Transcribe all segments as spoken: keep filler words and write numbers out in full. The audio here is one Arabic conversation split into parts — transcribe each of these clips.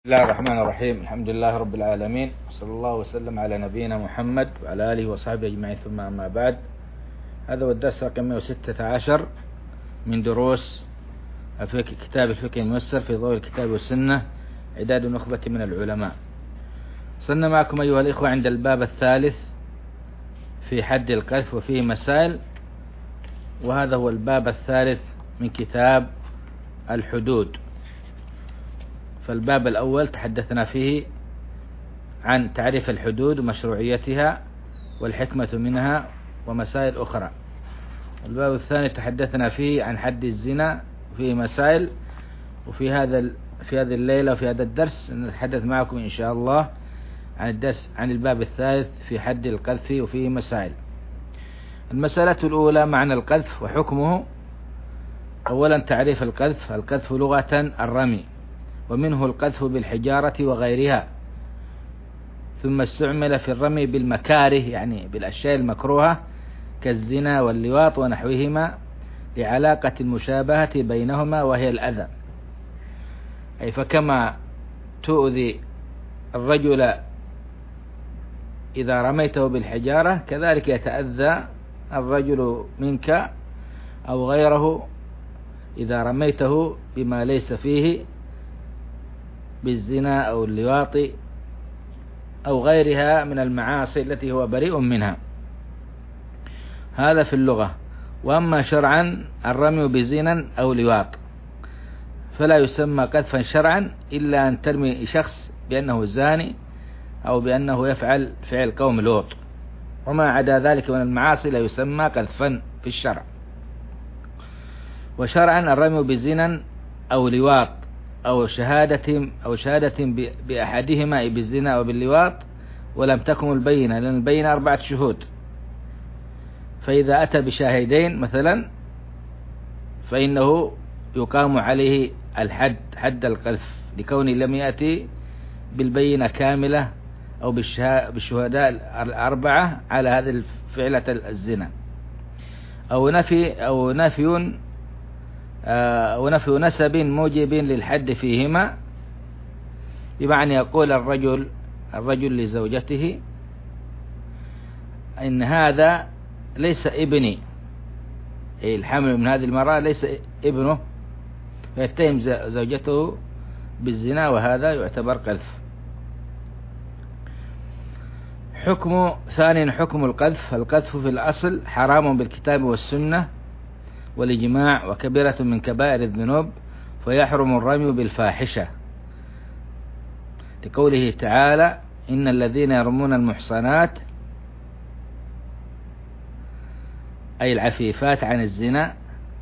بسم الله الرحمن الرحيم. الحمد لله رب العالمين، صلى الله وسلم على نبينا محمد وعلى آله وصحبه أجمعين، ثم أما بعد. هذا هو الدرس رقم مئة وستة عشر من دروس كتاب الفقه الميسر في ضوء الكتاب والسنة، إعداد نخبة من العلماء. صرنا معكم أيها الإخوة عند الباب الثالث في حد القذف وفيه مسائل، وهذا هو الباب الثالث من كتاب الحدود. فالباب الأول تحدثنا فيه عن تعريف الحدود ومشروعيتها والحكمة منها ومسائل أخرى. الباب الثاني تحدثنا فيه عن حد الزنا وفيه مسائل. وفي هذا في هذه الليلة وفي هذا الدرس نتحدث معكم إن شاء الله عن الدرس عن الباب الثالث في حد القذف وفيه مسائل. المسألة الأولى معنى القذف وحكمه. أولا تعريف القذف. القذف لغة الرمي، ومنه القذف بالحجارة وغيرها، ثم استعمل في الرمي بالمكاره، يعني بالأشياء المكروهة كالزنا واللواط ونحوهما، لعلاقة المشابهة بينهما وهي الأذى. أي فكما تؤذي الرجل إذا رميته بالحجارة، كذلك يتأذى الرجل منك أو غيره إذا رميته بما ليس فيه بالزنا أو اللواط أو غيرها من المعاصي التي هو بريء منها. هذا في اللغة. وأما شرعا الرمي بزنا أو لواط فلا يسمى قذفا شرعا إلا أن ترمي شخص بأنه زاني أو بأنه يفعل فعل قوم لوط، وما عدا ذلك من المعاصي لا يسمى قذفا في الشرع. وشرعا الرمي بزنا أو لواط أو شهادة أو شهادة بأحدهما أي بالزنا أو باللواط ولم تكن البينة، لأن البينة أربعة شهود. فإذا أتى بشاهدين مثلا فإنه يقام عليه الحد، حد القذف، لكونه لم يأتي بالبينة كاملة أو بالشهداء الأربعة على هذه الفعلة الزنا. أو نفي أو نفي أو نفي نسب موجب للحد فيهما، بمعنى يقول الرجل الرجل لزوجته إن هذا ليس ابني، أي الحمل من هذه المرأة ليس ابنه، فيتهم زوجته بالزنا، وهذا يعتبر قذف. حكم ثاني حكم القذف. القذف في الأصل حرام بالكتاب والسنة والإجماع، وكبيرة من كبائر الذنوب، فيحرم الرمي بالفاحشة، لقوله تعالى إن الذين يرمون المحصنات أي العفيفات عن الزنا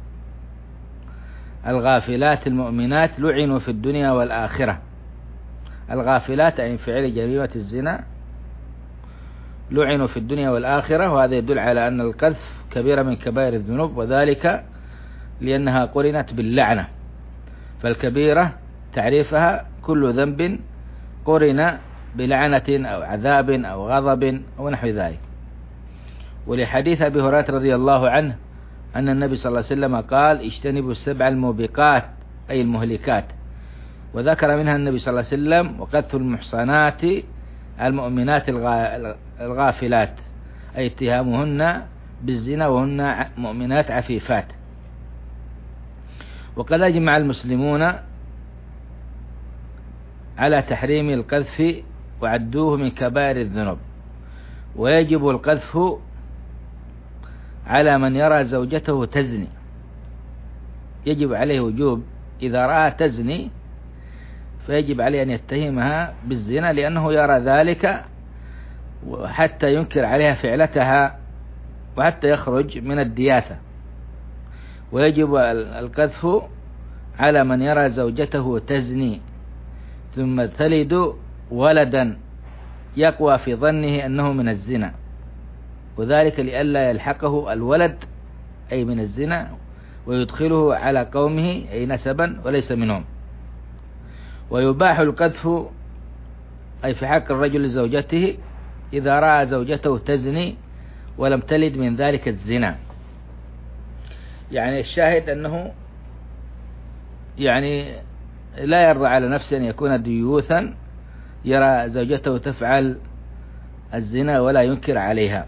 الغافلات المؤمنات لعنوا في الدنيا والآخرة. الغافلات أي فعل جريمة الزنا لعنوا في الدنيا والآخرة، وهذا يدل على أن القذف كبيرة من كبائر الذنوب، وذلك لأنها قرنت باللعنة. فالكبيرة تعريفها كل ذنب قرن بلعنة أو عذاب أو غضب أو نحو ذلك. ولحديث أبي هريرة رضي الله عنه أن النبي صلى الله عليه وسلم قال اجتنبوا السبع الموبقات أي المهلكات، وذكر منها النبي صلى الله عليه وسلم وقذف المحصنات المؤمنات الغافلات، أي اتهامهن بالزنا وهن مؤمنات عفيفات. وقد أجمع المسلمون على تحريم القذف وعدوه من كبائر الذنوب. ويجب القذف على من يرى زوجته تزني، يجب عليه وجوب إذا رأى تزني فيجب عليه أن يتهمها بالزنا، لأنه يرى ذلك وحتى ينكر عليها فعلتها وحتى يخرج من الدياثة. ويجب القذف على من يرى زوجته تزني ثم تلد ولدا يقوى في ظنه أنه من الزنا، وذلك لئلا يلحقه الولد أي من الزنا ويدخله على قومه أي نسبا وليس منهم. ويباح القذف أي في حق الرجل لزوجته إذا رأى زوجته تزني ولم تلد من ذلك الزنا. يعني الشاهد أنه يعني لا يرضى على نفسه أن يكون ديوثا يرى زوجته تفعل الزنا ولا ينكر عليها،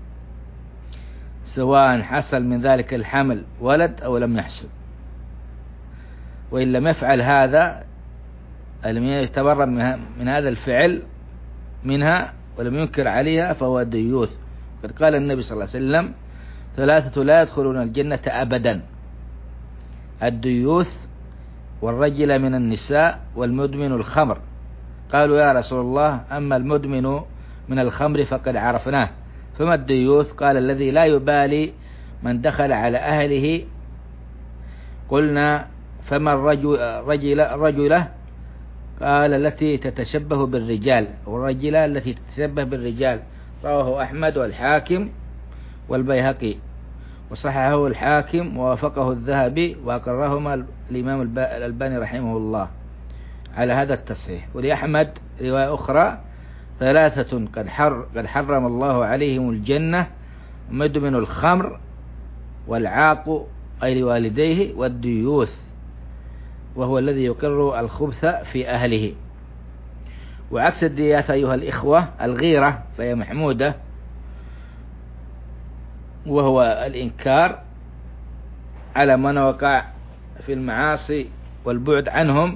سواء حصل من ذلك الحمل ولد أو لم يحصل. وإن لم يفعل هذا، لم يتبرأ من هذا الفعل منها ولم ينكر عليها، فهو ديوث. قد قال النبي صلى الله عليه وسلم: ثلاثة لا يدخلون الجنة أبدا: الديوث، والرجل من النساء، والمدمن الخمر. قالوا: يا رسول الله، أما المدمن من الخمر فقد عرفناه، فما الديوث؟ قال: الذي لا يبالي من دخل على أهله. قلنا: فما الرجل رجل رجله؟ قال: التي تتشبه بالرجال، والرجلة التي تتشبه بالرجال. رواه أحمد والحاكم والبيهقي، وصححه الحاكم ووافقه الذهبي، وأقرهما الإمام الألباني رحمه الله على هذا التصحيح. ولأحمد رواية أخرى: ثلاثة قد حر قد حرم الله عليهم الجنة: مدمن الخمر، والعاق أي لوالديه، والديوث وهو الذي يقر الخبث في أهله. وعكس الدياث أيها الإخوة الغيرة، فهي محمودة، وهو الإنكار على من وقع في المعاصي والبعد عنهم.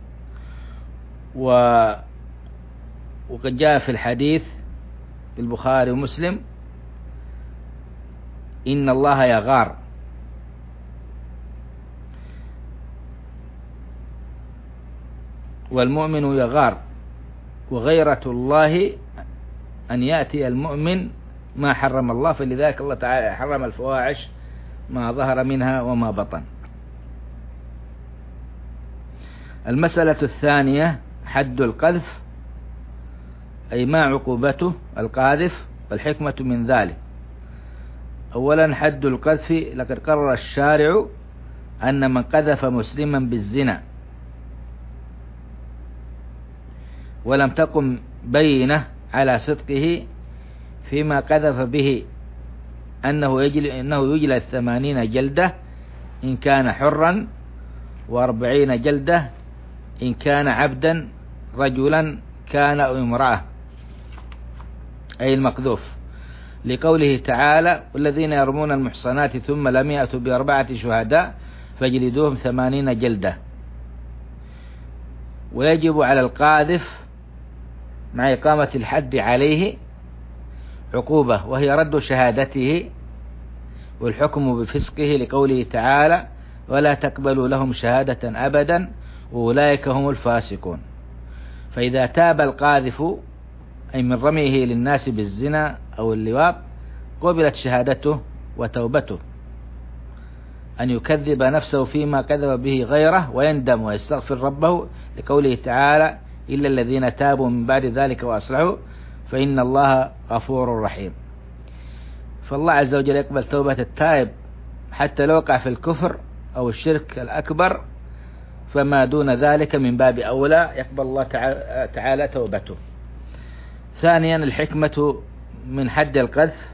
و وقد جاء في الحديث في البخاري ومسلم: إن الله يغار. والمؤمن يغار، وغيرة الله أن يأتي المؤمن ما حرم الله، فلذلك الله تعالى حرم الفواحش ما ظهر منها وما بطن. المسألة الثانية: حد القذف، أي ما عقوبته القاذف، والحكمة من ذلك. أولا، حد القذف: لقد قرر الشارع أن من قذف مسلما بالزنا ولم تقم بينة على صدقه فيما قذف به أنه يجل أنه يجلد ثمانين جلدة إن كان حرا، وأربعين جلدة إن كان عبدا، رجلا كان أو امرأة، أي المقذوف، لقوله تعالى: والذين يرمون المحصنات ثم لم يأتوا بأربعة شهداء فاجلدوهم ثمانين جلدة. ويجب على القاذف مع إقامة الحد عليه عقوبة، وهي رد شهادته والحكم بفسقه، لقوله تعالى: ولا تقبلوا لهم شهادة أبدا وأولئك هم الفاسقون. فإذا تاب القاذف، أي من رميه للناس بالزنا أو اللواط، قبلت شهادته وتوبته، أن يكذب نفسه فيما كذب به غيره ويندم ويستغفر ربه، لقوله تعالى: إلا الذين تابوا من بعد ذلك وأصلحوا فإن الله غفور رحيم. فالله عز وجل يقبل توبة التائب حتى لو وقع في الكفر أو الشرك الأكبر، فما دون ذلك من باب أولى يقبل الله تعالى توبته. ثانيا، الحكمة من حد القذف: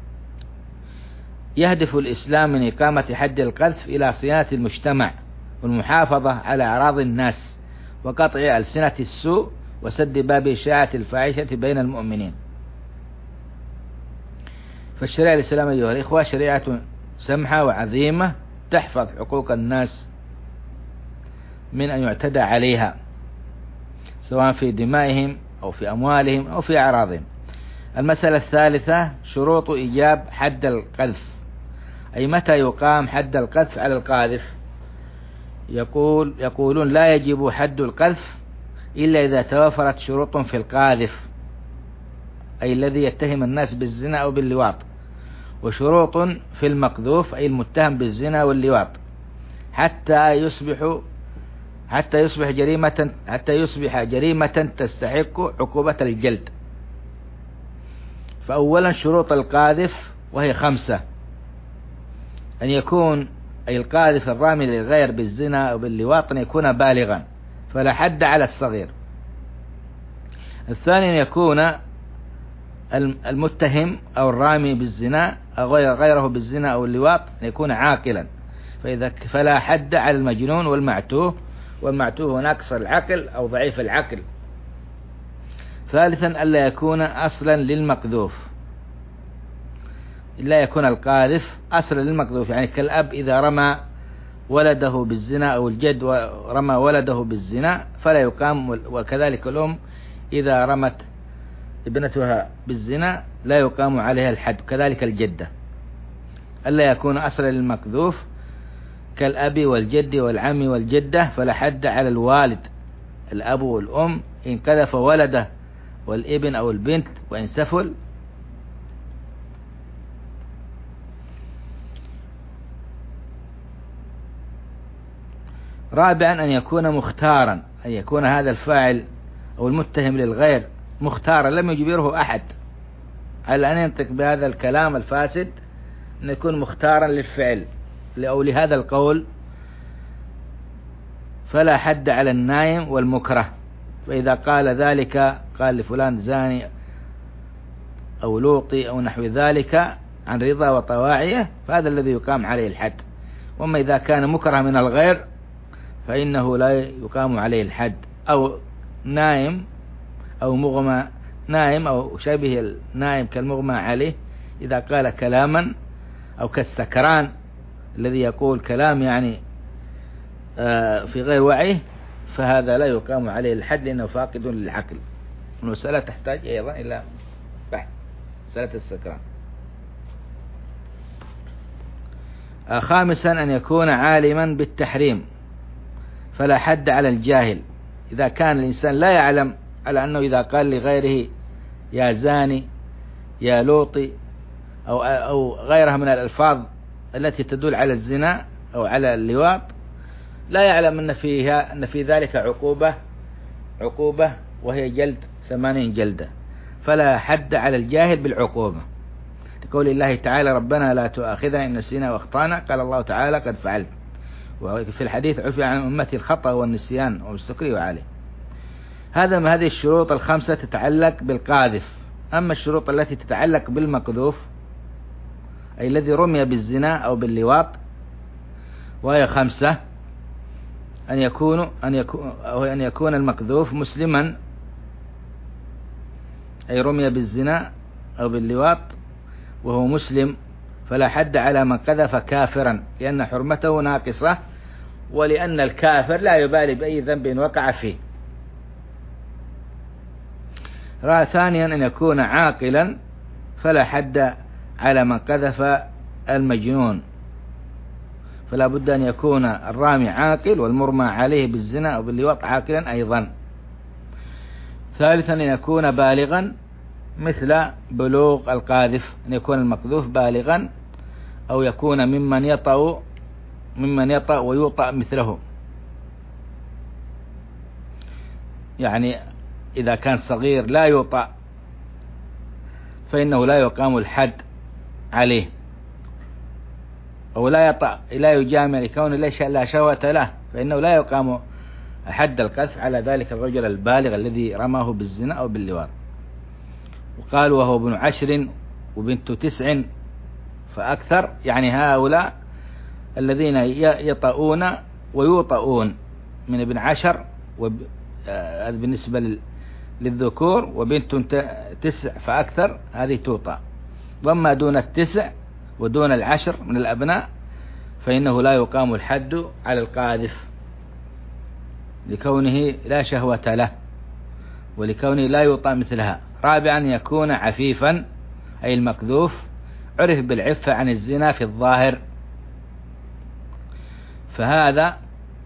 يهدف الإسلام من إقامة حد القذف إلى صيانة المجتمع والمحافظة على أعراض الناس، وقطع ألسنة السوء، وسد باب إشاعة الفاحشة بين المؤمنين. فالشريعة الإسلامية أيها الإخوة شريعة سمحة وعظيمة، تحفظ حقوق الناس من أن يعتدى عليها، سواء في دمائهم أو في أموالهم أو في أعراضهم. المسألة الثالثة: شروط إيجاب حد القذف، أي متى يقام حد القذف على القاذف. يقول يقولون: لا يجب حد القذف إلا إذا توفرت شروط في القاذف، أي الذي يتهم الناس بالزنا أو باللواط، وشروط في المقذوف، أي المتهم بالزنا واللواط، حتى يصبح حتى يصبح جريمة حتى يصبح جريمة تستحق عقوبة الجلد. فأولا، شروط القاذف وهي خمسة: أن يكون أي القاذف الرامي للغير بالزنا أو باللواط أن يكون بالغا، فلا حد على الصغير. الثاني، أن يكون المتهم أو الرامي بالزنا أو غيره بالزنا أو اللواط أن يكون عاقلا، فإذا فلا حد على المجنون والمعتوه والمعتوه ناقص العقل أو ضعيف العقل. ثالثا ألا يكون أصلا للمقذوف، لا يكون القاذف أصلا للمقذوف، يعني كالأب إذا رمى ولده بالزنا أو الجد رمى ولده بالزنا فلا يقام، وكذلك الأم إذا رمت ابنتها بالزنا لا يقام عليها الحد، كذلك الجدة. ألا يكون أصلا للمقذوف كالأب والجد والعم والجدة فلا حد على الوالد الأب والأم إن قذف ولده والابن أو البنت وإن سفل. رابعا أن يكون مختارا، أن يكون هذا الفاعل أو المتهم للغير مختارا لم يجبره أحد على أن ينطق بهذا الكلام الفاسد، أن يكون مختارا للفعل أو لهذا القول، فلا حد على النايم والمكره. وإذا قال ذلك قال لفلان زاني أو لوطي أو نحو ذلك عن رضا وطواعية فهذا الذي يقام عليه الحد. وما إذا كان مكره من الغير فإنه لا يقام عليه الحد. أو نائم أو مغمى، نائم أو شبه النائم كالمغمى عليه إذا قال كلاما، أو كالسكران الذي يقول كلام يعني في غير وعيه فهذا لا يقام عليه الحد لأنه فاقد للعقل. المسألة تحتاج أيضا إلى بحث، مسألة السكران. خامسا أن يكون عالما بالتحريم فلا حد على الجاهل. إذا كان الإنسان لا يعلم على أنه إذا قال لغيره يا زاني يا لوطي أو أو غيرها من الألفاظ التي تدل على الزنا أو على اللواط، لا يعلم أن فيها أن في ذلك عقوبة عقوبة وهي جلد ثمانين جلدة، فلا حد على الجاهل بالعقوبة. لقول الله تعالى ربنا لا تؤاخذنا إن نسينا واخطأنا، قال الله تعالى قد فعلت. وفي الحديث عفي عن أمتي الخطأ والنسيان والسكر عليه. هذا ما هذه الشروط الخمسة تتعلق بالقاذف. أما الشروط التي تتعلق بالمقذوف أي الذي رمي بالزنا أو باللواط وهي خمسة: أن يكون أن يكون أو أن يكون المقذوف مسلما، أي رمي بالزنا أو باللواط وهو مسلم فلا حد على من قذف كافرا لأن حرمته ناقصة، ولأن الكافر لا يبالي بأي ذنب وقع فيه. ثانيا أن يكون عاقلا فلا حد على من قذف المجنون، فلا بد أن يكون الرامي عاقل والمرمى عليه بالزنا أو باللواط عاقلا أيضا. ثالثا أن يكون بالغا مثل بلوغ القاذف، أن يكون المقذوف بالغا أو يكون ممن يطأ ممن يطأ ويوطأ مثله، يعني إذا كان صغير لا يوطأ فإنه لا يقام الحد عليه، أو لا يطأ لا يجامع لكون لا شهوة له فإنه لا يقام حد القذف على ذلك الرجل البالغ الذي رماه بالزنا أو باللواط. وقال وهو ابن عشر وبنت تسع فأكثر، يعني هؤلاء الذين يطؤون ويوطؤون من ابن عشر هذا بالنسبة للذكور، وبنت تسع فأكثر هذه توطأ. وما دون التسع ودون العشر من الأبناء فإنه لا يقام الحد على القاذف لكونه لا شهوة له ولكونه لا يوطأ مثلها. رابعا يكون عفيفا، أي المقذوف عرف بالعفة عن الزنا في الظاهر، فهذا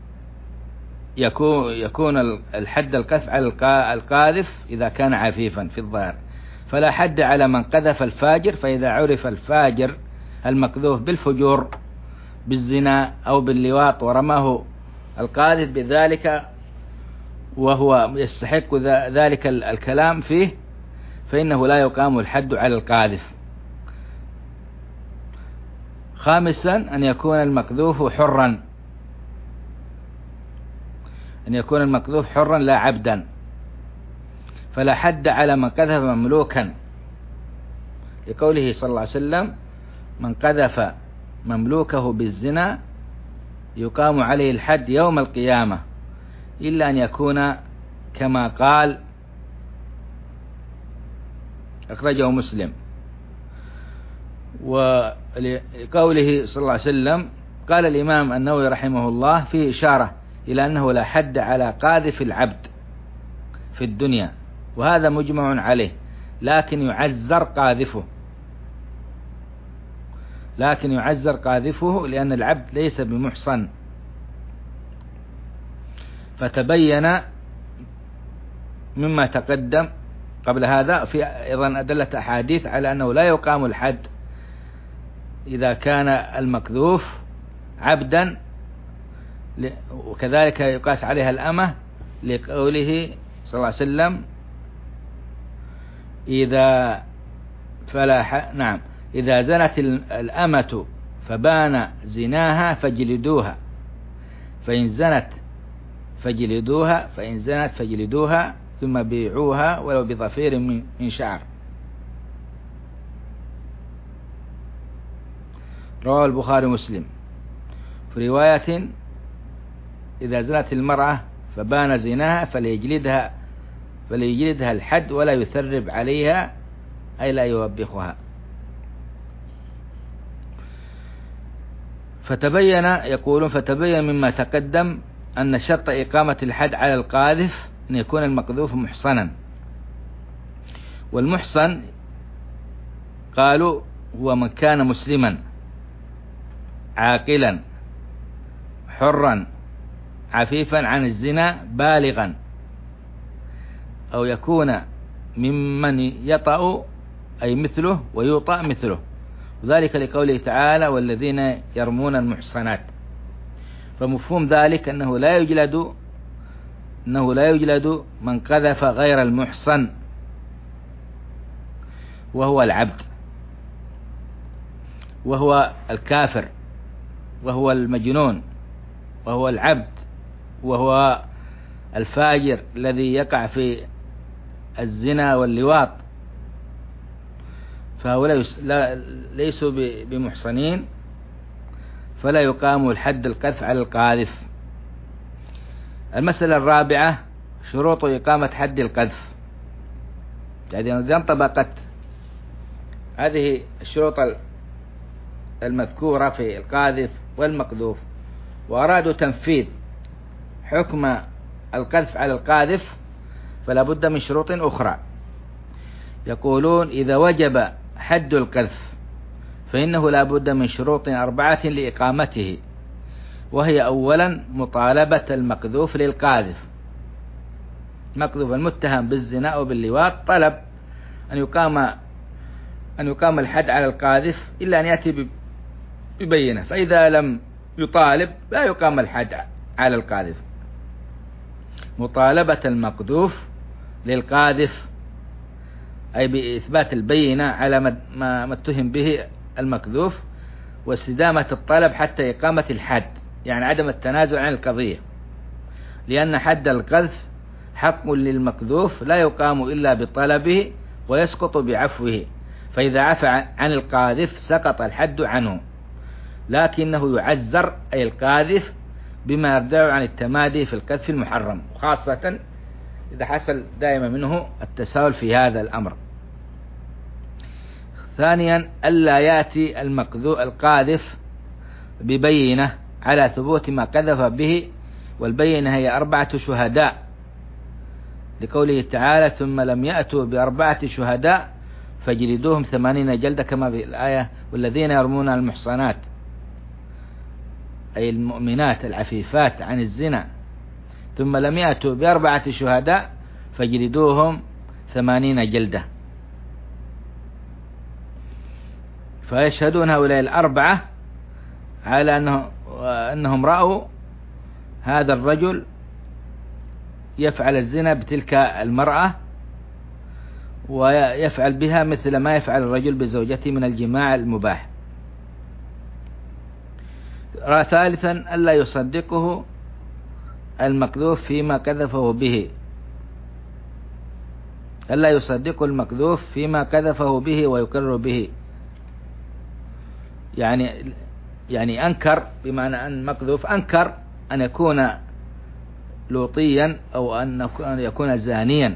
يكون يكون الحد القذف على القاذف إذا كان عفيفا في الظاهر. فلا حد على من قذف الفاجر، فإذا عرف الفاجر المقذوف بالفجور بالزنا أو باللواط ورماه القاذف بذلك وهو يستحق ذلك الكلام فيه فإنه لا يقام الحد على القاذف. خامسا أن يكون المقذوف حرا، أن يكون المقذوف حرا لا عبدا، فلا حد على من قذف مملوكا لقوله صلى الله عليه وسلم من قذف مملوكه بالزنا يقام عليه الحد يوم القيامة. إلا أن يكون كما قال، أخرجه مسلم. ولقوله صلى الله عليه وسلم قال الإمام النووي رحمه الله فيه إشارة إلى أنه لا حد على قاذف العبد في الدنيا، وهذا مجمع عليه، لكن يعزر قاذفه لكن يعزر قاذفه لأن العبد ليس بمحصن. فتبين مما تقدم قبل هذا في أيضا أدلة أحاديث على أنه لا يقام الحد إذا كان المقذوف عبدا، وكذلك يقاس عليها الأمة لقوله صلى الله عليه وسلم إذا فلا نعم إذا زنت الأمة فبان زناها فجلدوها، فإن زنت فجلدوها فإن زنت فجلدوها ثم بيعوها ولو بظفير من شعر. رواه البخاري ومسلم. في رواية إذا زنت المرأة فبان زناها فليجلدها فليجلدها الحد ولا يثرب عليها، أي لا يوبخها. فتبين يقولون فتبين مما تقدم أن شرط إقامة الحد على القاذف أن يكون المقذوف محصنا، والمحصن قالوا هو من كان مسلما عاقلا حرا عفيفا عن الزنا بالغا، أو يكون ممن يطأ أي مثله ويوطأ مثله، وذلك لقوله تعالى والذين يرمون المحصنات. فمفهوم ذلك أنه لا يجلد أنه لا يجلد من قذف غير المحصن وهو العبد وهو الكافر وهو المجنون وهو العبد وهو الفاجر الذي يقع في الزنا واللواط، فهؤلاء ليسوا بمحصنين، فلا يقام الحد القذف على القاذف. المسألة الرابعة شروط إقامة حد القذف. يعني إذا انطبقت هذه الشروط المذكورة في القاذف والمقذوف وأرادوا تنفيذ حكم القذف على القاذف فلا بد من شروط أخرى. يقولون إذا وجب حد القذف فإنه لا بد من شروط أربعة لإقامته، وهي أولا مطالبة المقذوف للقاذف. مقذوف المتهم بالزنا أو باللواط طلب أن يقام أن يقام الحد على القاذف إلا أن يأتي ببينة، فإذا لم يطالب لا يقام الحد على القاذف. مطالبة المقذوف للقاذف أي بإثبات البينة على ما اتهم به المقذوف، واستدامة الطلب حتى إقامة الحد، يعني عدم التنازل عن القضية، لأن حد القذف حق للمقذوف لا يقام إلا بطلبه ويسقط بعفوه، فإذا عفى عن القاذف سقط الحد عنه، لكنه يعزر أي القاذف بما يردع عن التمادي في القذف المحرم، وخاصة إذا حصل دائما منه التساهل في هذا الأمر. ثانيا ألا يأتي المقذوف القاذف ببينة على ثبوت ما قذف به، والبينة هي أربعة شهداء، لقوله تعالى ثم لم يأتوا بأربعة شهداء فجلدوهم ثمانين جلدة كما في الآية والذين يرمون المحصنات أي المؤمنات العفيفات عن الزنا ثم لم يأتوا بأربعة شهداء فجلدوهم ثمانين جلدة. فيشهدون هؤلاء الأربعة على أنه أنهم رأوا هذا الرجل يفعل الزنا بتلك المرأة ويفعل بها مثل ما يفعل الرجل بزوجته من الجماع المباح. ثالثا ألا يصدقه المقذوف فيما قذفه به ألا يصدقه المقذوف فيما قذفه به ويقر به، يعني يعني أنكر، بمعنى أن المقذوف أنكر أن يكون لوطيا أو أن يكون زانيا.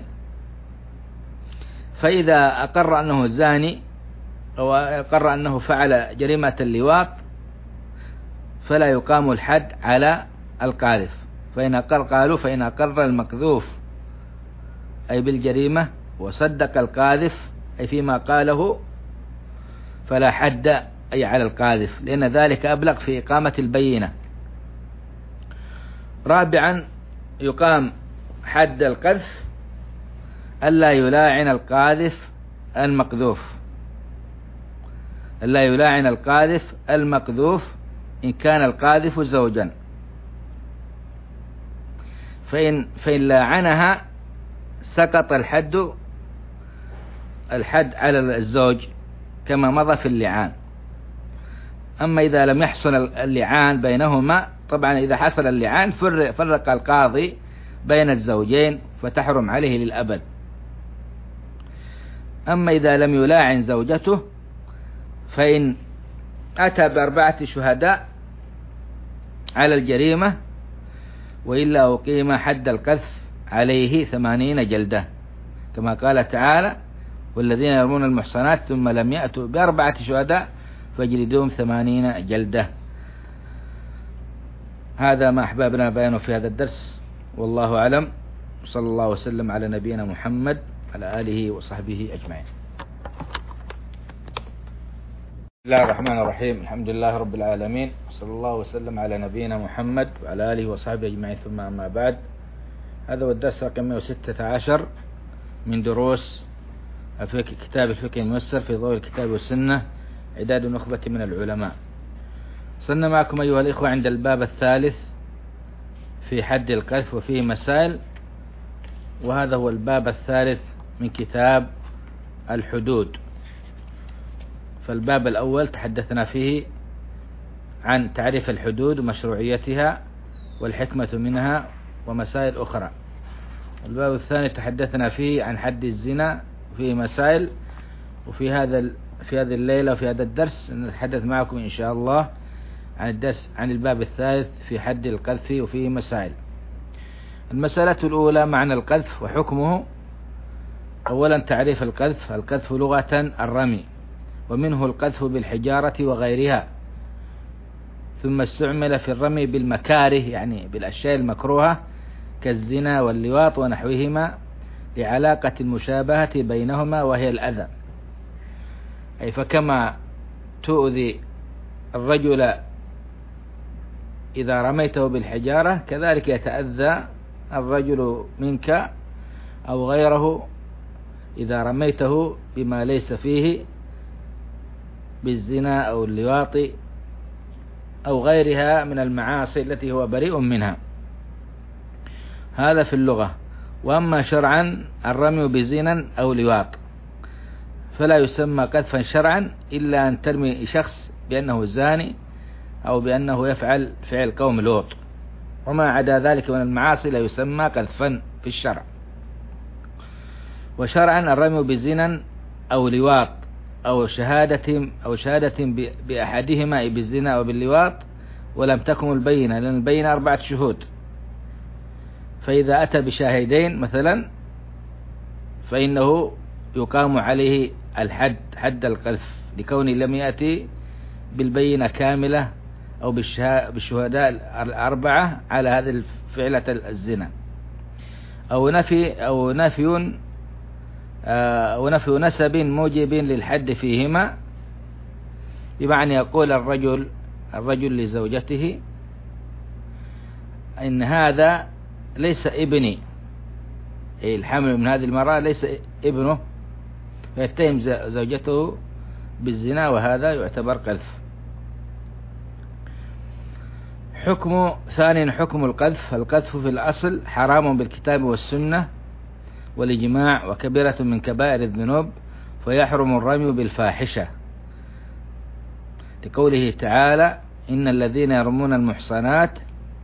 فإذا أقر أنه زاني أو أقر أنه فعل جريمة اللواط فلا يقام الحد على القاذف. فإن أقر قالوا فإن أقر المقذوف أي بالجريمة وصدق القاذف أي فيما قاله فلا حد أي على القاذف، لأن ذلك أبلغ في إقامة البينة. رابعا يقام حد القذف ألا يلاعن القاذف المقذوف، ألا يلاعن القاذف المقذوف إن كان القاذف زوجا، فإن, فإن لاعنها سقط الحد الحد على الزوج كما مضى في اللعان. أما إذا لم يحصل اللعان بينهما، طبعا إذا حصل اللعان فرق القاضي بين الزوجين فتحرم عليه للأبد. أما إذا لم يلاعن زوجته فإن أتى بأربعة شهداء على الجريمة وإلا أقيم حد القذف عليه ثمانين جلدة، كما قال تعالى: والذين يرمون المحصنات ثم لم يأتوا بأربعة شهداء فاجلدوهم ثمانين جلدة. هذا ما أحبابنا بيانه في هذا الدرس، والله أعلم. صلى الله وسلم على نبينا محمد وعلى آله وصحبه أجمعين. بسم الله الرحمن الرحيم، الحمد لله رب العالمين، صلى الله وسلم على نبينا محمد وعلى آله وصحبه أجمعين، ثم أما بعد. هذا هو الدرس رقم مئة وستة عشر من دروس كتاب الفقه الميسر في ضوء الكتاب والسنة، إعداد نخبة من العلماء. صرنا معكم أيها الإخوة عند الباب الثالث في حد القذف وفيه مسائل، وهذا هو الباب الثالث من كتاب الحدود. فالباب الأول تحدثنا فيه عن تعريف الحدود ومشروعيتها والحكمة منها ومسائل أخرى. الباب الثاني تحدثنا فيه عن حد الزنا وفيه مسائل. وفي هذا في هذه الليلة وفي هذا الدرس نتحدث معكم إن شاء الله عن الدرس عن الباب الثالث في حد القذف وفيه مسائل. المسألة الأولى معنى القذف وحكمه. أولا تعريف القذف. القذف لغة الرمي، ومنه القذف بالحجارة وغيرها، ثم استعمل في الرمي بالمكاره يعني بالأشياء المكروهة كالزنا واللواط ونحوهما لعلاقة المشابهة بينهما وهي الأذى. أي فكما تؤذي الرجل إذا رميته بالحجارة كذلك يتأذى الرجل منك أو غيره إذا رميته بما ليس فيه بالزنا أو اللواط أو غيرها من المعاصي التي هو بريء منها. هذا في اللغة. وأما شرعا الرمي بزنا أو لواط فلا يسمى قذفا شرعا إلا أن ترمي شخص بأنه زاني أو بأنه يفعل فعل قوم لوط، وما عدا ذلك من المعاصي لا يسمى قذفا في الشرع. وشرعا الرمي بزنا أو لواط أو شهادة أو شهادة بأحدهما بالزنا أو باللواط ولم تكن البينة، لأن البينة أربعة شهود. فإذا أتى بشاهدين مثلا فإنه يقام عليه الحد حد القذف لكونه لم يأتي بالبينة كاملة أو بالشهداء الأربعة على هذه الفعلة الزنا. أو نفي أو نفي أو نفي نسب موجب للحد فيهما، بمعنى يقول الرجل الرجل لزوجته إن هذا ليس ابني، أي الحمل من هذه المرأة ليس ابنه، فيتهم زوجته بالزنا، وهذا يعتبر قذف. حكم ثاني حكم القذف. القذف في الأصل حرام بالكتاب والسنة والإجماع وكبيرة من كبائر الذنوب، فيحرم الرمي بالفاحشة لقوله تعالى: إن الذين يرمون المحصنات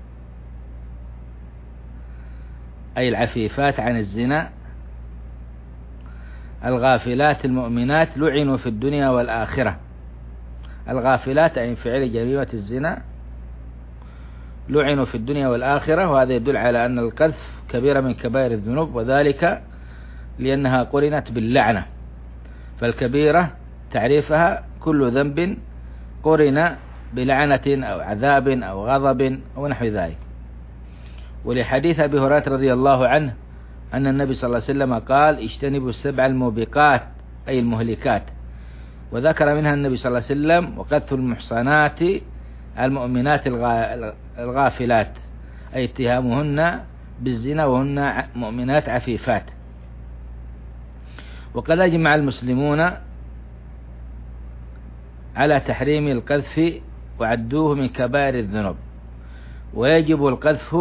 أي العفيفات عن الزنا الغافلات المؤمنات لعنوا في الدنيا والآخرة. الغافلات عن فعل جريمة الزنا لعنوا في الدنيا والآخرة، وهذا يدل على أن القذف كبيرة من كبائر الذنوب، وذلك لأنها قرنت باللعنة. فالكبيرة تعريفها كل ذنب قرن بلعنة أو عذاب أو غضب أو نحو ذلك. ولحديث أبي هريرة رضي الله عنه أن النبي صلى الله عليه وسلم قال: اجتنبوا السبع الموبقات أي المهلكات، وذكر منها النبي صلى الله عليه وسلم: وقذف المحصنات المؤمنات الغافلات، أي اتهامهن بالزنا وهن مؤمنات عفيفات. وقد أجمع المسلمون على تحريم القذف وعدوه من كبائر الذنوب، ويجب القذف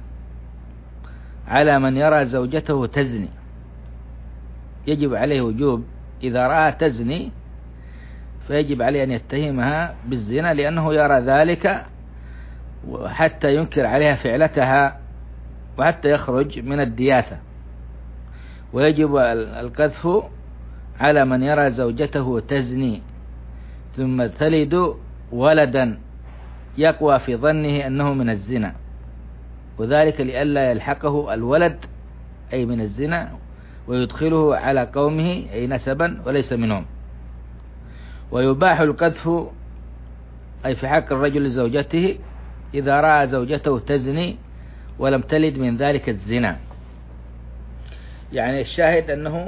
على من يرى زوجته تزني، يجب عليه وجوب إذا رأى تزني فيجب عليه أن يتهمها بالزنا، لأنه يرى ذلك حتى ينكر عليها فعلتها وحتى يخرج من الدياثة. ويجب القذف على من يرى زوجته تزني ثم تلد ولدا يقوى في ظنه أنه من الزنا، وذلك لئلا يلحقه الولد أي من الزنا ويدخله على قومه أي نسبا وليس منهم. ويباح القذف أي في حق الرجل لزوجته إذا رأى زوجته تزني ولم تلد من ذلك الزنا. يعني الشاهد أنه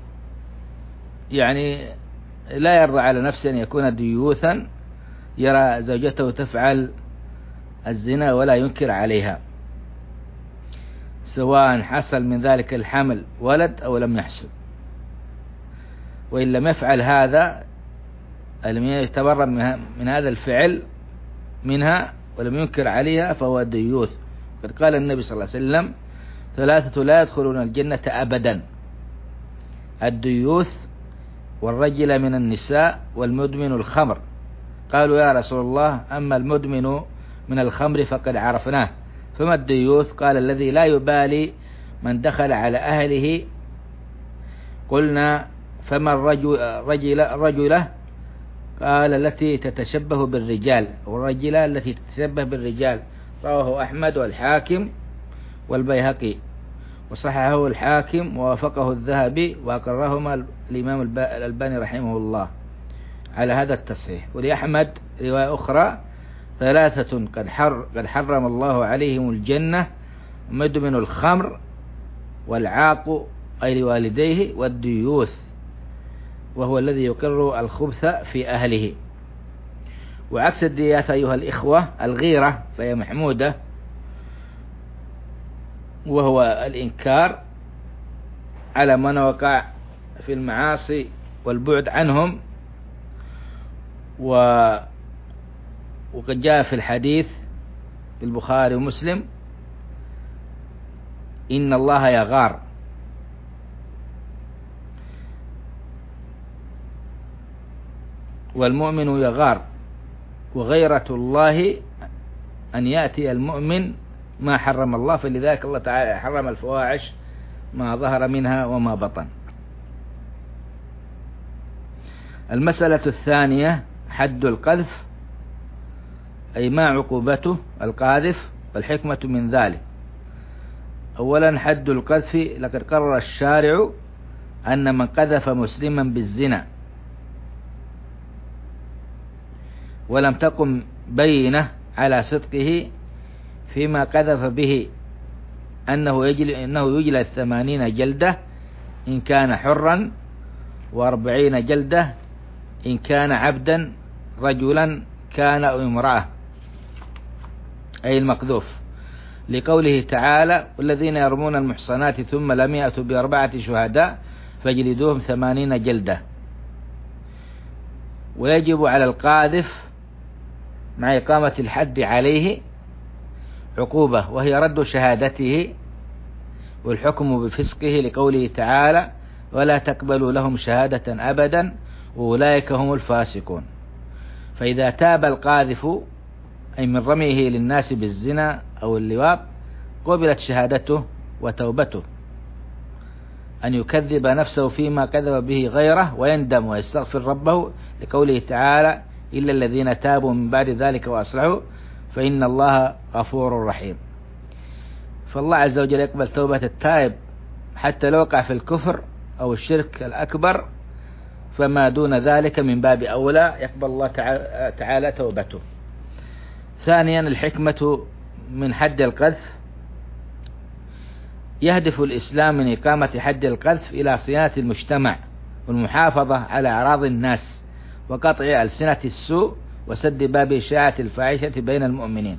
يعني لا يرضى على نفسه أن يكون ديوثا يرى زوجته تفعل الزنا ولا ينكر عليها، سواء حصل من ذلك الحمل ولد أو لم يحصل. وإن لم يفعل هذا، لم يتبرأ من هذا الفعل منها ولم ينكر عليها، فهو ديوث. قد قال النبي صلى الله عليه وسلم: ثلاثة لا يدخلون الجنة أبدا: الديوث والرجل من النساء والمدمن الخمر. قالوا: يا رسول الله، أما المدمن من الخمر فقد عرفناه، فما الديوث؟ قال: الذي لا يبالي من دخل على أهله. قلنا: فما الرجل رجل رجلة؟ قال: التي تتشبه بالرجال، والرجلة التي تتشبه بالرجال. رواه أحمد والحاكم والبيهقي، وصححه الحاكم ووافقه الذهبي، وأقرهما الإمام الألباني رحمه الله على هذا التصحيح. ولأحمد رواية أخرى: ثلاثة قد, حر قد حرم الله عليهم الجنة: مدمن الخمر، والعاق أي لوالديه، والديوث وهو الذي يقر الخبث في أهله. وعكس الدياثة أيها الإخوة الغيرة، فهي محمودة، وهو الإنكار على من وقع في المعاصي والبعد عنهم. و وقد جاء في الحديث في البخاري ومسلم: إن الله يغار. والمؤمن يغار، وغيرة الله أن يأتي المؤمن ما حرم الله، فلذلك الله تعالى حرم الفواحش ما ظهر منها وما بطن. المسألة الثانية: حد القذف، أي ما عقوبته القاذف والحكمة من ذلك. أولا، حد القذف: لقد قرر الشارع أن من قذف مسلما بالزنا ولم تقم بينة على صدقه فيما قذف به أنه يجل أنه يجلد ثمانين جلدة إن كان حرا، وأربعين جلدة إن كان عبدا رجلا كان أو امرأة، أي المقذوف، لقوله تعالى: والذين يرمون المحصنات ثم لم يأتوا بأربعة شهداء فاجلدوهم ثمانين جلدة. ويجب على القاذف مع إقامة الحد عليه عقوبة، وهي رد شهادته والحكم بفسقه، لقوله تعالى: ولا تقبلوا لهم شهادة أبدا وأولئك هم الفاسقون. فإذا تاب القاذف أي من رميه للناس بالزنا أو اللواط قبلت شهادته وتوبته، أن يكذب نفسه فيما كذب به غيره ويندم ويستغفر ربه، لقوله تعالى: إلا الذين تابوا من بعد ذلك وأصلحوا فإن الله غفور رحيم. فالله عز وجل يقبل توبة التائب حتى لو وقع في الكفر أو الشرك الأكبر، فما دون ذلك من باب أولى يقبل الله تعالى توبته. ثانيا الحكمة من حد القذف. يهدف الإسلام من إقامة حد القذف إلى صيانة المجتمع والمحافظة على أعراض الناس وقطع ألسنة السوء وسد باب إشاعة الفاحشة بين المؤمنين.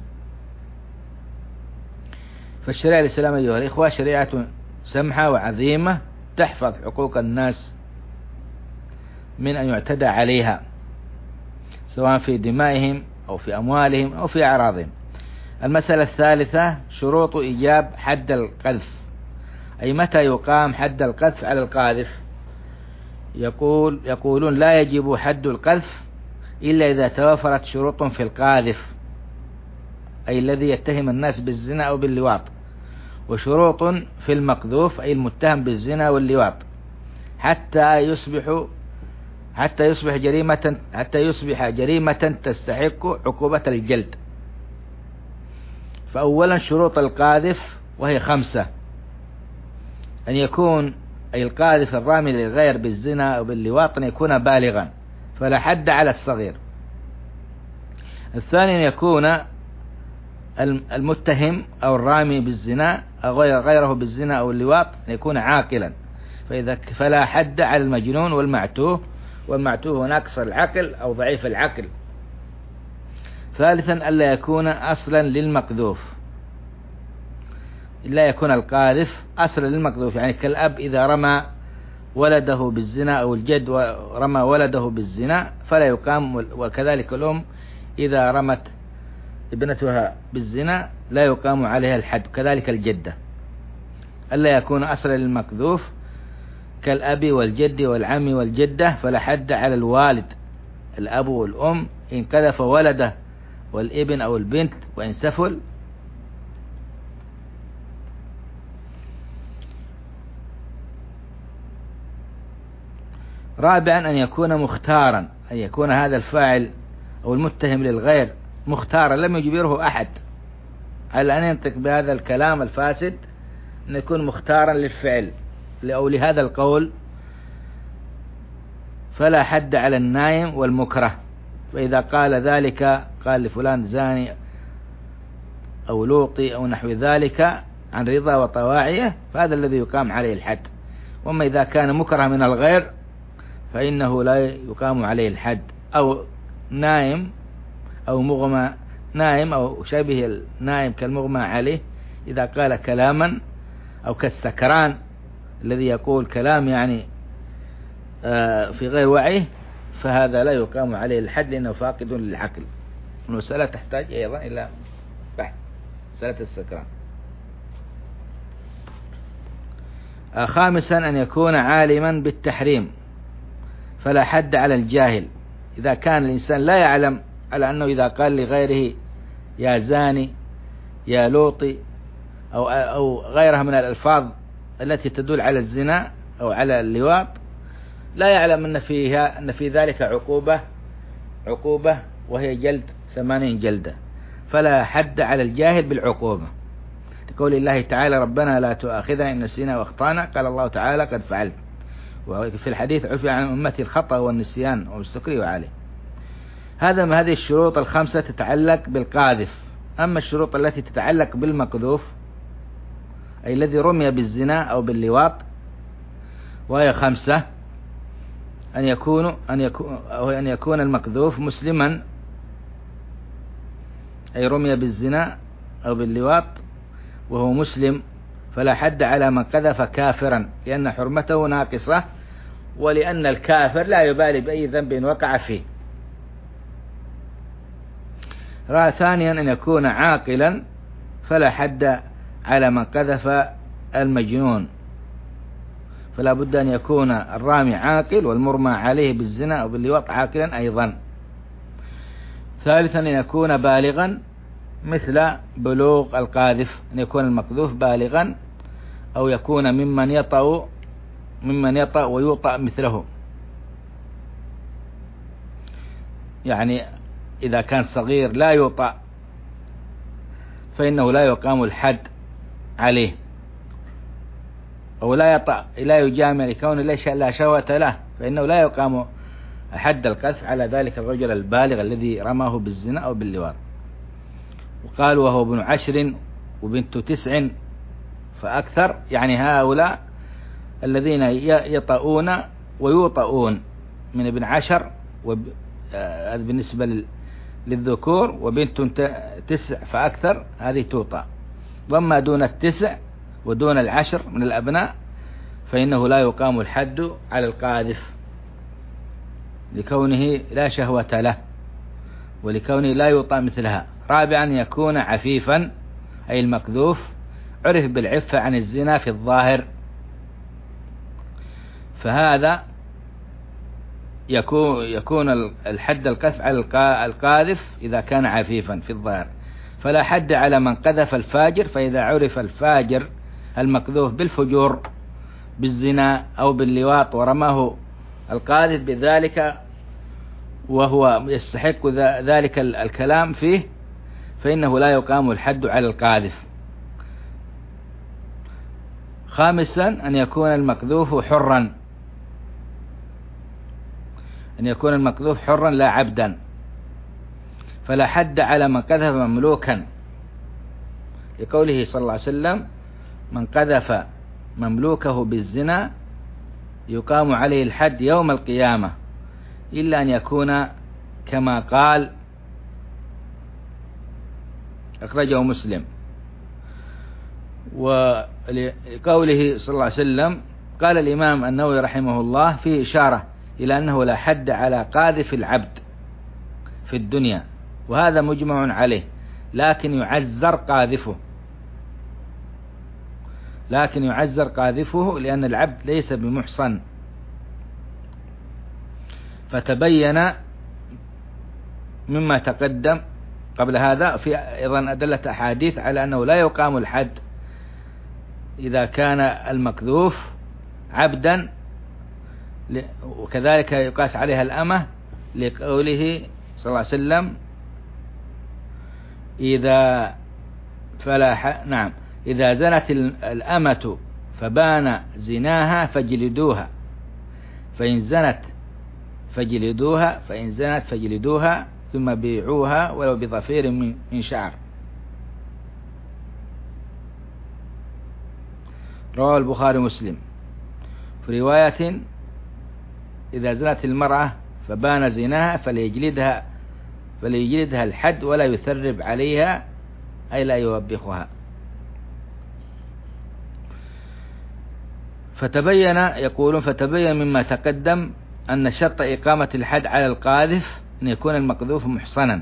فالشريعة الإسلامية أيها الإخوة شريعة سمحة وعظيمة تحفظ حقوق الناس من أن يعتدى عليها، سواء في دمائهم أو في أموالهم أو في أعراضهم. المسألة الثالثة شروط إيجاب حد القذف، أي متى يقام حد القذف على القاذف. يقول يقولون لا يجب حد القذف إلا إذا توفرت شروط في القاذف، أي الذي يتهم الناس بالزنا أو باللواط، وشروط في المقذوف أي المتهم بالزنا واللواط، حتى يصبح حتى يصبح جريمة حتى يصبح جريمة تستحق عقوبة الجلد. فأولا شروط القاذف وهي خمسة: أن يكون أي القاذف الرامي للغير بالزنا أو باللواط أن يكون بالغا فلا حد على الصغير. الثاني أن يكون المتهم أو الرامي بالزنا أو غيره بالزنا أو اللواط أن يكون عاقلا، فإذا فلا حد على المجنون والمعتوه، والمعتوه هو ناقص العقل أو ضعيف العقل. ثالثا ألا يكون أصلا للمقذوف، لا يكون القاذف أصلا للمقذوف، يعني كالأب إذا رمى ولده بالزنا أو الجد ورمى ولده بالزنا فلا يقام، وكذلك الأم إذا رمت ابنتها بالزنا لا يقام عليها الحد، كذلك الجدة. ألا يكون أصلا للمقذوف كالأب والجد والعم والجدة، فلا حد على الوالد الأب والأم إن قذف ولده والابن أو البنت وإن سفل. رابعا أن يكون مختارا، أن يكون هذا الفاعل أو المتهم للغير مختارا لم يجبره أحد على أن ينطق بهذا الكلام الفاسد، أن يكون مختارا للفعل أو لهذا القول. فلا حد على النائم والمكره، فإذا قال ذلك قال لفلان زاني أو لوطي أو نحو ذلك عن رضا وطواعية فهذا الذي يقام عليه الحد. وما إذا كان مكره من الغير فإنه لا يقام عليه الحد. أو نائم أو مغمى نائم أو شبه النائم كالمغمى عليه إذا قال كلاما، أو كالسكران الذي يقول كلام يعني في غير وعيه، فهذا لا يقام عليه الحد لأنه فاقد للعقل. المسألة تحتاج أيضا إلى بحث، مسألة السكران. خامسا أن يكون عالما بالتحريم، فلا حد على الجاهل. إذا كان الإنسان لا يعلم على أنه إذا قال لغيره يا زاني يا لوطي أو أو غيرها من الألفاظ التي تدل على الزنا أو على اللواط، لا يعلم أن فيها أن في ذلك عقوبة عقوبة وهي جلد ثمانين جلدة، فلا حد على الجاهل بالعقوبة. لقول الله تعالى ربنا لا تؤاخذنا إن نسينا واخطأنا، قال الله تعالى قد فعلت. وفي الحديث عفي عن أمتي الخطأ والنسيان والسكري وعليه. هذا ما هذه الشروط الخمسة تتعلق بالقاذف. أما الشروط التي تتعلق بالمقذوف أي الذي رمي بالزنا أو باللواط وهي خمسة: أن يكون أن يكون أو أن يكون المقذوف مسلما، أي رمي بالزنا أو باللواط وهو مسلم، فلا حد على من قذف كافرا لأن حرمته ناقصة، ولأن الكافر لا يبالي بأي ذنب وقع فيه. ثانيا أن يكون عاقلا، فلا حد على من قذف المجنون، فلا بد أن يكون الرامي عاقل والمرمى عليه بالزنا أو باللواط عاقلا أيضا. ثالثا أن يكون بالغا مثل بلوغ القاذف، أن يكون المقذوف بالغا أو يكون ممن يطأ ممن يطأ ويوطأ مثله، يعني إذا كان صغير لا يوطأ فإنه لا يقام الحد عليه، أو لا يطع لا يجامع لكونه ليس لا شهوة له، فإنه لا يقام حد القذف على ذلك الرجل البالغ الذي رماه بالزنا أو باللواط. وقال وهو ابن عشر وبنت تسع فأكثر، يعني هؤلاء الذين يطؤون ويوطؤون من ابن عشر، هذا بالنسبة للذكور، وبنت تسع فأكثر هذه توطأ. وأما دون التسع ودون العشر من الأبناء فإنه لا يقام الحد على القاذف لكونه لا شهوة له، ولكونه لا يوطأ مثلها. رابعا يكون عفيفا، أي المقذوف عرف بالعفة عن الزنا في الظاهر، فهذا يكون يكون الحد القذف على القاذف إذا كان عفيفا في الظاهر. فلا حد على من قذف الفاجر، فإذا عرف الفاجر المقذوف بالفجور بالزنا أو باللواط ورماه القاذف بذلك وهو يستحق ذلك الكلام فيه، فإنه لا يقام الحد على القاذف. خامسا أن يكون المقذوف حرا، أن يكون المقذوف حرا لا عبدا، فلا حد على من قذف مملوكا، لقوله صلى الله عليه وسلم من قذف مملوكه بالزنا يقام عليه الحد يوم القيامة، إلا أن يكون كما قال، أخرجه مسلم. ولقوله صلى الله عليه وسلم قال الإمام النووي رحمه الله فيه إشارة إلى أنه لا حد على قاذف العبد في الدنيا، وهذا مجمع عليه، لكن يعزر قاذفه لكن يعزر قاذفه لأن العبد ليس بمحصن. فتبين مما تقدم قبل هذا في أيضا أدلة أحاديث على أنه لا يقام الحد إذا كان المقذوف عبدا، وكذلك يقاس عليها الأمة، لقوله صلى الله عليه وسلم إذا فلا نعم إذا زنت الأمة فبان زناها فجلدوها، فإن زنت فجلدوها فإن زنت فجلدوها ثم بيعوها ولو بظفير من شعر. رواه البخاري ومسلم. في رواية إذا زنت المرأة فبان زناها فليجلدها فليجلدها الحد ولا يثرب عليها، أي لا يوبخها. فتبين يقولون فتبين مما تقدم أن شرط إقامة الحد على القاذف أن يكون المقذوف محصنا،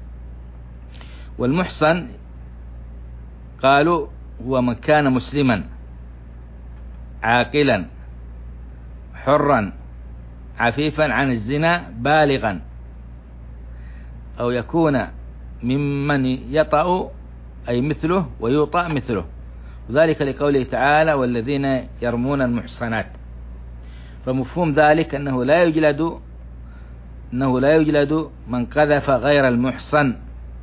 والمحصن قالوا هو من كان مسلما عاقلا حرا عفيفا عن الزنا بالغا، أو يكون ممن يطأ أي مثله ويوطأ مثله، وذلك لقوله تعالى والذين يرمون المحصنات. فمفهوم ذلك أنه لا يجلد أنه لا يجلد من قذف غير المحصن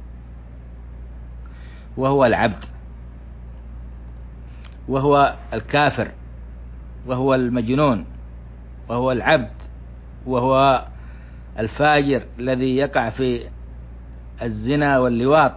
وهو العبد وهو الكافر وهو المجنون وهو العبد وهو الفاجر الذي يقع في الزنا واللواط،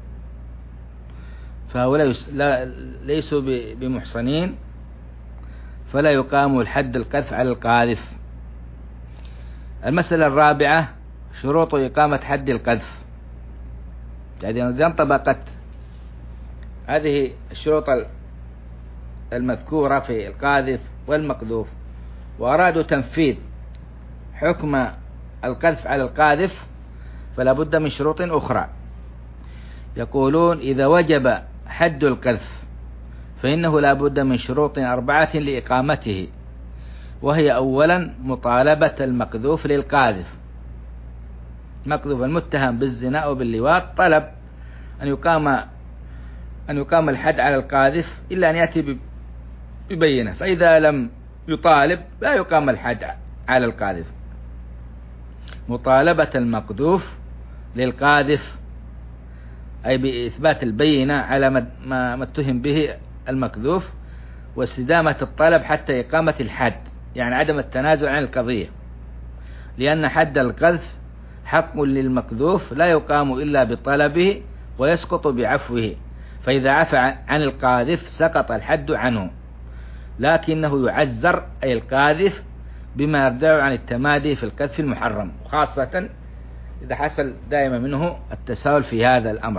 فهؤلاء ليسوا بمحصنين، فلا يقام الحد القذف على القاذف. المسألة الرابعة شروط إقامة حد القذف. يعني إذا انطبقت هذه الشروط المذكورة في القاذف والمقذوف وأرادوا تنفيذ حكم القذف على القاذف فلا بد من شروط أخرى. يقولون إذا وجب حد القذف فإنه لا بد من شروط أربعة لإقامته، وهي أولا مطالبة المقذوف للقاذف، مقذوف المتهم بالزنا أو باللواط طلب أن يقام أن يقام الحد على القاذف إلا أن يأتي ببينة، فإذا لم يطالب لا يقام الحد على القاذف. مطالبة المقذوف للقاذف أي بإثبات البينة على ما اتهم به المكذوف، واستدامة الطلب حتى إقامة الحد، يعني عدم التنازل عن القضية، لأن حد القذف حق للمكذوف لا يقام إلا بطلبه ويسقط بعفوه، فإذا عفى عن القاذف سقط الحد عنه، لكنه يعزر أي القاذف بما يردع عن التمادي في القذف المحرم، خاصة إذا حصل دائما منه التساهل في هذا الأمر.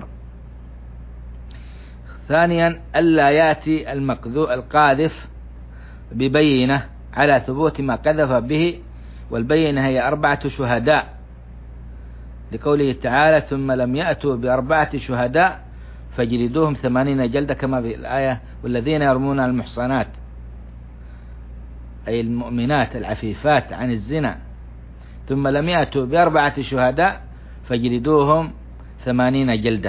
ثانيا ألا يأتي المكذوف القاذف ببينة على ثبوت ما قذف به، والبينة هي أربعة شهداء، لقوله تعالى ثم لم يأتوا بأربعة شهداء فجلدوهم ثمانين جلدة، كما في الآية والذين يرمون المحصنات أي المؤمنات العفيفات عن الزنا ثم لم يأتوا بأربعة شهداء فجلدوهم ثمانين جلدة.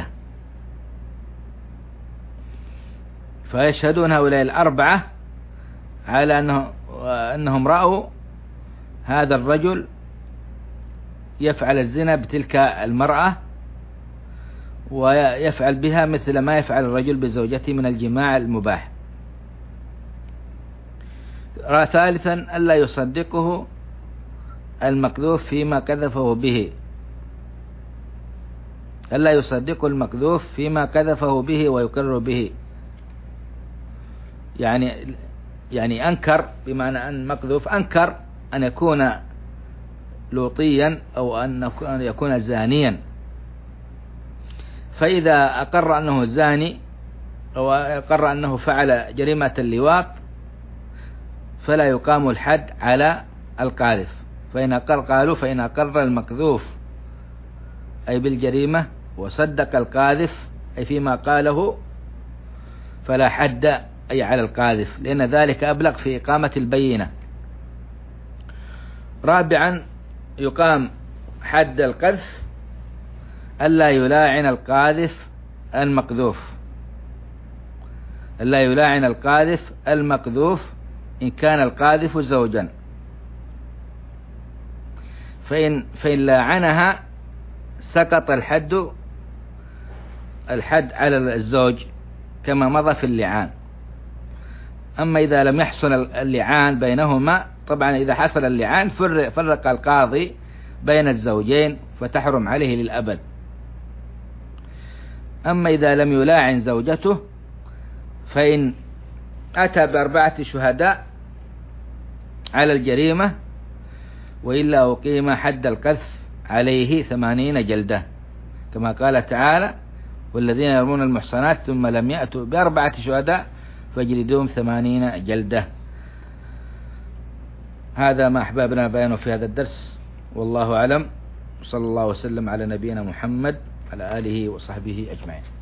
فيشهدون هؤلاء الأربعة على أنه أنهم رأوا هذا الرجل يفعل الزنا بتلك المرأة، ويفعل بها مثل ما يفعل الرجل بزوجته من الجماع المباح. ثالثا ألا يصدقه المكذوف فيما كذفه به، ألا يصدقه المكذوف فيما كذفه به ويقر به، يعني يعني أنكر، بمعنى أن المكذوف أنكر أن يكون لوطيا أو أن يكون زانيا، فإذا أقر أنه زاني أو أقر أنه فعل جريمة اللواط فلا يقام الحد على القاذف. فإن أقر قالوا فإن أقر المكذوف أي بالجريمة وصدق القاذف أي فيما قاله فلا حد أي على القاذف، لأن ذلك أبلغ في إقامة البينة. رابعا يقام حد القذف ألا يلاعن القاذف المكذوف، ألا يلاعن القاذف المكذوف إن كان القاذف زوجا، فإن, فإن لاعنها سقط الحد الحد على الزوج كما مضى في اللعان. أما إذا لم يحصل اللعان بينهما، طبعا إذا حصل اللعان فرق القاضي بين الزوجين فتحرم عليه للأبد. أما إذا لم يلاعن زوجته فإن أتى بأربعة شهداء على الجريمة وإلا أقيم حد القذف عليه ثمانين جلدة، كما قال تعالى والذين يرمون المحصنات ثم لم يأتوا بأربعة شهداء فاجلدوهم ثمانين جلدة. هذا ما أحبابنا بيانه في هذا الدرس، والله أعلم، صلى الله وسلم على نبينا محمد على آله وصحبه أجمعين.